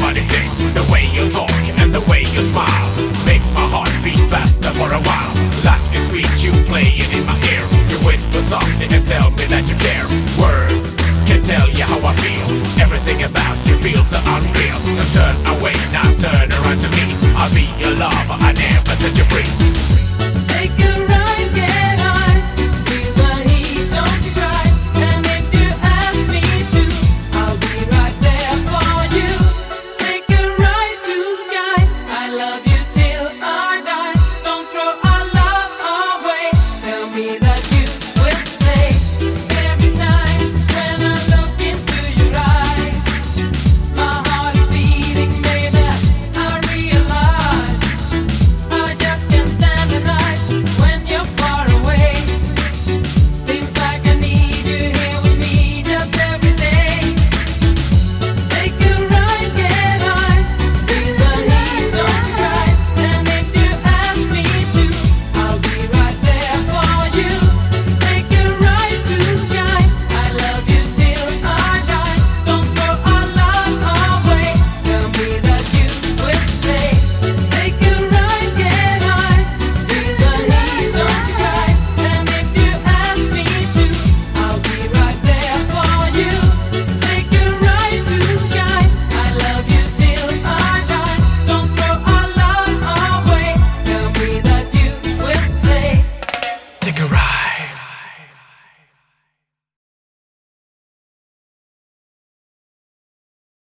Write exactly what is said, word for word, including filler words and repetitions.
Everybody sing. The way you talk and the way you smile makes my heart beat faster for a while. Life is sweet, you play it in my ear. You whisper something and tell me that you care. Words can tell you how I feel. Everything about you feels so unreal.